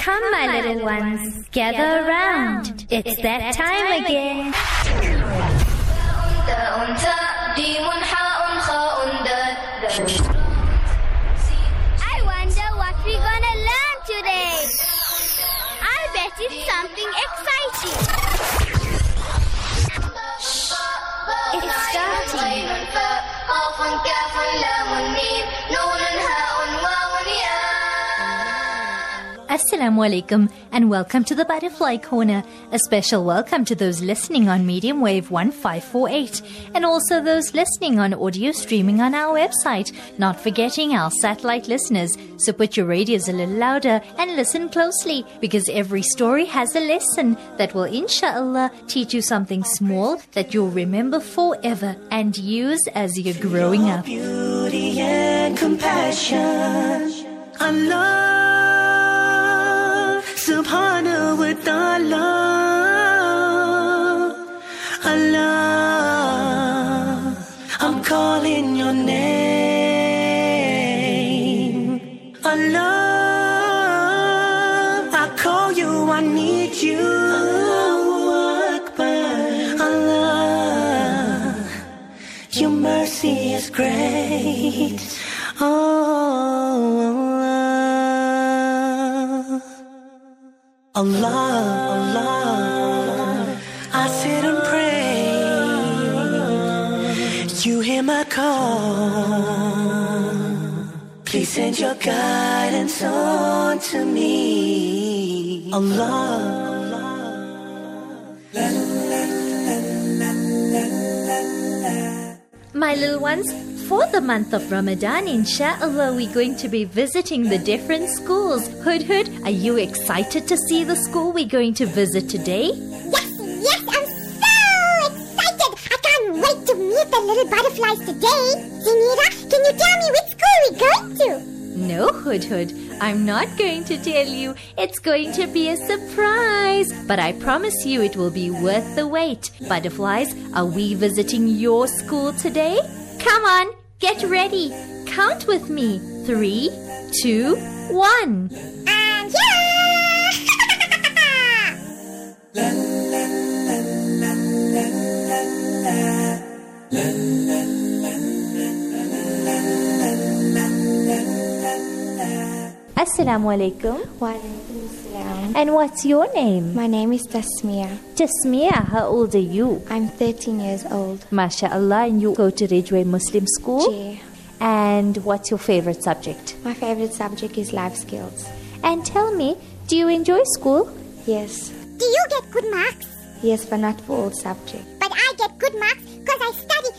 Come, my little ones, gather around. It's that time again. I wonder what we're gonna learn today. I bet it's something exciting. It's starting. Assalamu alaikum and welcome to the Butterfly Corner. A special welcome to those listening on medium wave 1548 and also those listening on audio streaming on our website, not forgetting our satellite listeners. So put your radios a little louder and listen closely, because every story has a lesson that will inshallah teach you something small that you'll remember forever and use as you're growing up. Beauty and compassion, Allah Subhanahu wa ta'ala, Allah, I'm calling your name. Allah, I call you, I need you. Allahu Akbar. Allah, your mercy is great. Allah, Allah, I sit and pray. You hear my call. Please send your guidance on to me. Allah. My little ones, for the month of Ramadan, inshallah, we're going to be visiting the different schools. Hudhud, are you excited to see the school we're going to visit today? Yes, I'm so excited. I can't wait to meet the little butterflies today. Zinira, can you tell me which school we're going to? No, Hudhud, I'm not going to tell you. It's going to be a surprise. But I promise you it will be worth the wait. Butterflies, are we visiting your school today? Come on, get ready. Count with me. 3, 2, 1. And yeah! Assalamu alaikum. Walaikum assalam. And what's your name? My name is Tasmia. Tasmia, how old are you? I'm 13 years old. MashaAllah, and you go to Ridgeway Muslim School? Yeah. And what's your favorite subject? My favorite subject is life skills. And tell me, do you enjoy school? Yes. Do you get good marks? Yes, but not for all subjects. But I get good marks because I study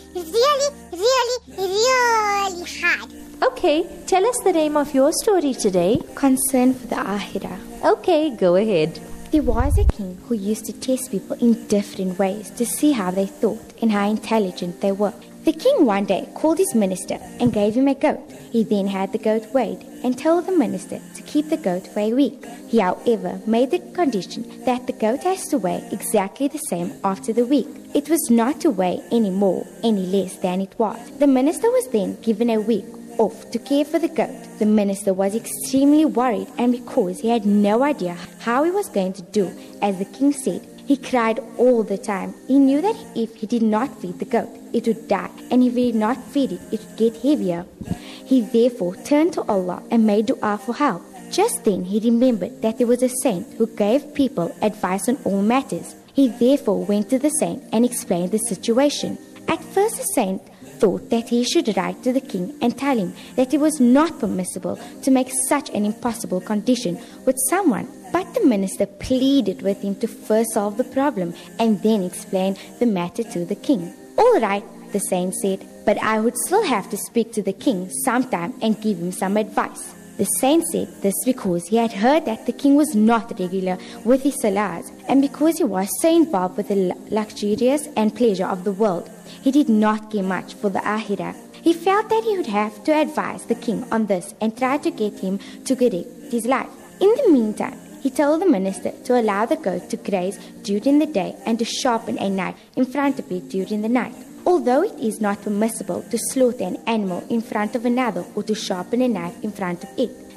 really hard. Okay, tell us the name of your story today. Concern for the Ahira. Okay, go ahead. There was a king who used to test people in different ways to see how they thought and how intelligent they were. The king one day called his minister and gave him a goat. He then had the goat weighed and told the minister to keep the goat for a week. He, however, made the condition that the goat has to weigh exactly the same after the week. It was not to weigh any more, any less than it was. The minister was then given a week off to care for the goat. The minister was extremely worried, and because he had no idea how he was going to do as the king said, he cried all the time. He knew that if he did not feed the goat, it would die, and if he did not feed it, it would get heavier. He therefore turned to Allah and made dua for help. Just then he remembered that there was a saint who gave people advice on all matters. He therefore went to the saint and explained the situation. At first the saint thought that he should write to the king and tell him that it was not permissible to make such an impossible condition with someone. But the minister pleaded with him to first solve the problem and then explain the matter to the king. All right, the saint said, but I would still have to speak to the king sometime and give him some advice. The saint said this because he had heard that the king was not regular with his salahs, and because he was so involved with the luxurious and pleasure of the world, he did not care much for the Ahira. He felt that he would have to advise the king on this and try to get him to correct his life. In the meantime, he told the minister to allow the goat to graze during the day and to sharpen a knife in front of it during the night. Although it is not permissible to slaughter an animal in front of another or to sharpen a knife in front of it,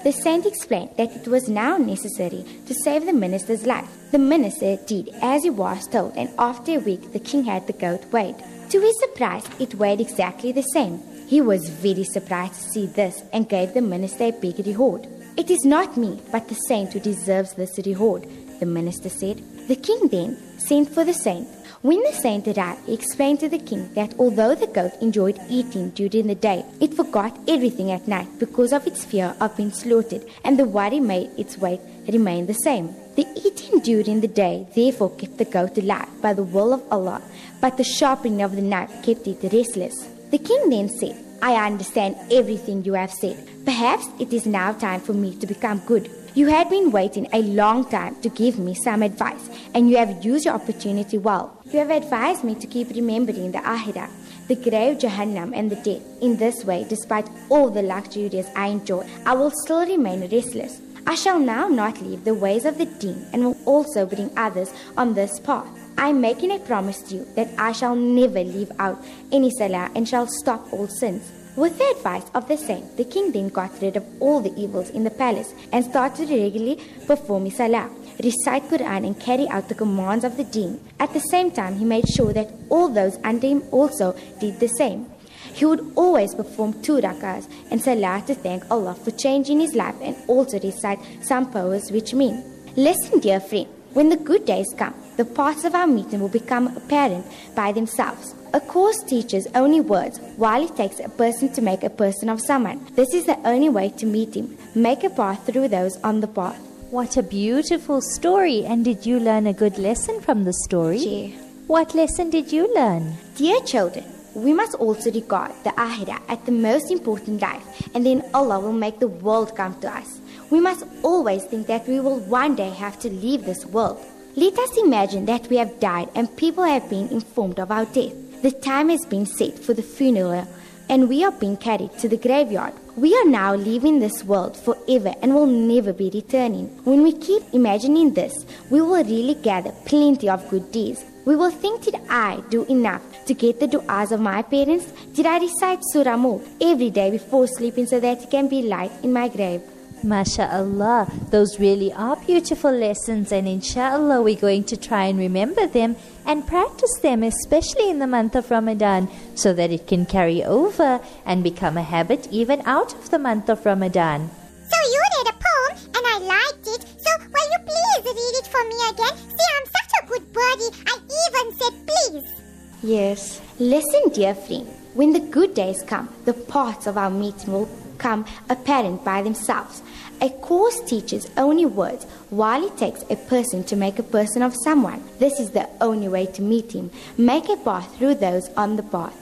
The saint explained that it was now necessary to save the minister's life. The minister did as he was told, and after a week the king had the goat weighed. To his surprise, it weighed exactly the same. He was very surprised to see this and gave the minister a big reward. "It is not me, but the saint who deserves this reward," the minister said. The king then sent for the saint. When the saint arrived, he explained to the king that although the goat enjoyed eating during the day, it forgot everything at night because of its fear of being slaughtered, and the worry made its weight remain the same. The eating during the day therefore kept the goat alive by the will of Allah, but the sharpening of the knife kept it restless. The king then said, "I understand everything you have said. Perhaps it is now time for me to become good. You had been waiting a long time to give me some advice, and you have used your opportunity well. You have advised me to keep remembering the Akhirah, the grave, Jahannam, and the death. In this way, despite all the luxuries I enjoy, I will still remain restless. I shall now not leave the ways of the deen, and will also bring others on this path. I am making a promise to you that I shall never leave out any salah and shall stop all sins." With the advice of the saint, the king then got rid of all the evils in the palace and started to regularly perform his salah, recite Quran, and carry out the commands of the deen. At the same time, he made sure that all those under him also did the same. He would always perform 2 rakahs and salah to thank Allah for changing his life, and also recite some poems which mean, "Listen, dear friend, when the good days come, the paths of our meeting will become apparent by themselves. A course teaches only words, while it takes a person to make a person of someone. This is the only way to meet him. Make a path through those on the path." What a beautiful story. And did you learn a good lesson from the story? Yeah. What lesson did you learn? Dear children, we must also regard the Akhirah as the most important life, and then Allah will make the world come to us. We must always think that we will one day have to leave this world. Let us imagine that we have died and people have been informed of our death. The time has been set for the funeral and we are being carried to the graveyard. We are now leaving this world forever and will never be returning. When we keep imagining this, we will really gather plenty of good deeds. We will think, did I do enough to get the du'as of my parents? Did I recite Surah Mulk every day before sleeping so that it can be light in my grave? MashaAllah, those really are beautiful lessons, and inshallah we're going to try and remember them and practice them, especially in the month of Ramadan, so that it can carry over and become a habit even out of the month of Ramadan. So you read a poem and I liked it. So will you please read it for me again? See, I'm such a good birdie. I even said please. Yes. Listen, dear friend. When the good days come, the paths of our meeting will become apparent by themselves. A course teaches only words, while it takes a person to make a person of someone. This is the only way to meet him. Make a path through those on the path.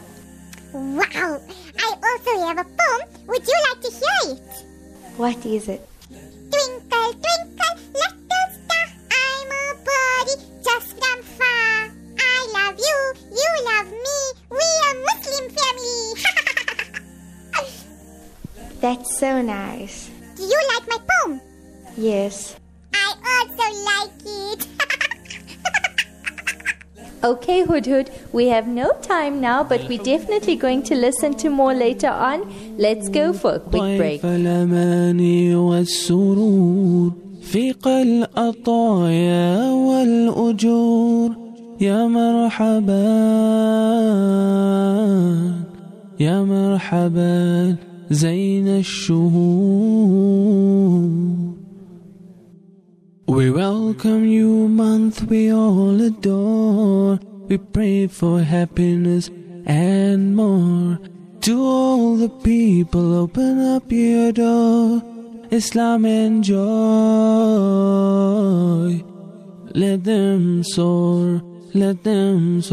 Wow! I also have a poem. Would you like to hear it? What is it? Twinkle, twinkle, little star, I'm a birdie just from far. I love you, you love me, we are Muslim family. That's so nice. Do you like my poem? Yes. I also like it. Okay, Hudhud, we have no time now, but we're definitely going to listen to more later on. Let's go for a quick break. فيق الأطايا والأجور يا مرحبا يا مرحبا زين الشهور. We welcome you, month we all adore. We pray for happiness and more. To all the people, open up your door. Islam and joy. Let them soar, let them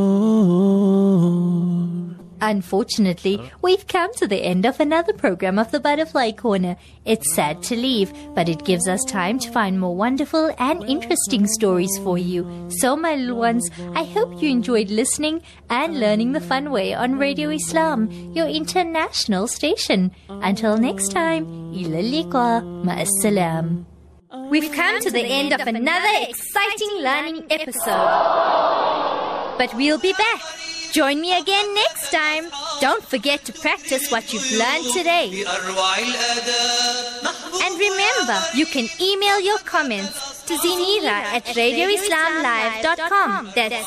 soar. Unfortunately, we've come to the end of another program of the Butterfly Corner. It's sad to leave, but it gives us time to find more wonderful and interesting stories for you. So, my little ones, I hope you enjoyed listening and learning the fun way on Radio Islam, your international station. Until next time, ila liqa, ma'assalam. We've come to the end of another exciting learning episode. But we'll be back. Join me again next time. Don't forget to practice what you've learned today. And remember, you can email your comments to zinera@radioislamlive.com. That's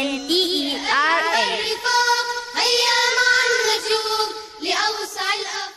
ZINEERA.